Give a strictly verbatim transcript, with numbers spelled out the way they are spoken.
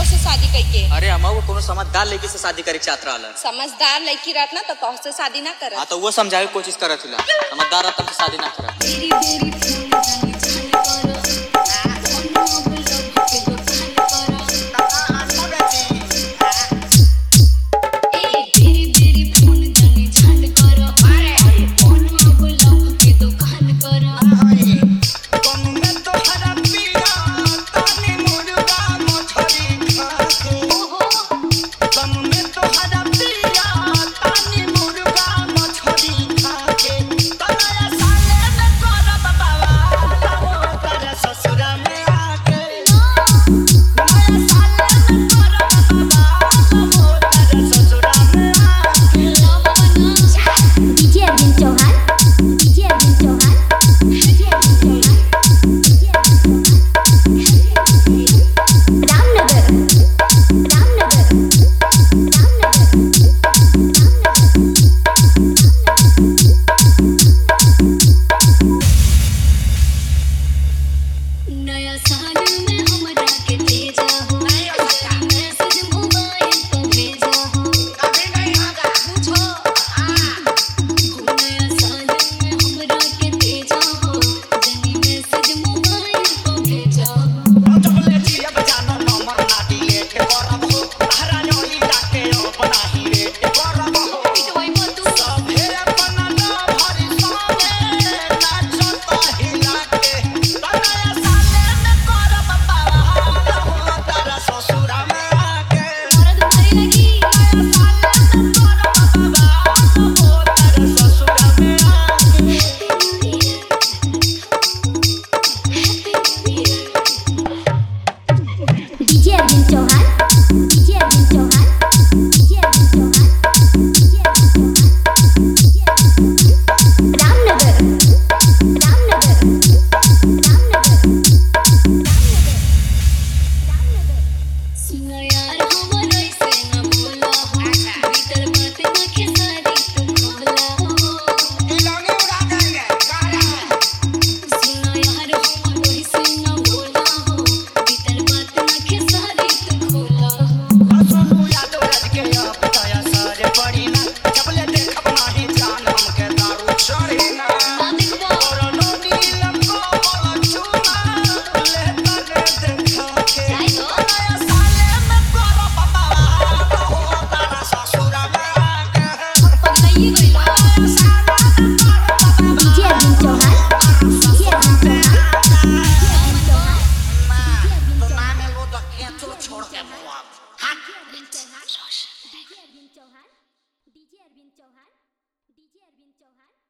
से शादी कइके। अरे हम वो कोनो समझदार लड़की से शादी करे चाहत रहल। समझदार लड़की रहत ना तो तोह से शादी ना करत। हां तो वो समझावे की कोशिश करत हिला। समझदार रहत तो शादी ना करत। तेरी तेरी फोन जाने चौहान डीजे अरविंद चौहान डीजे अरविंद चौहान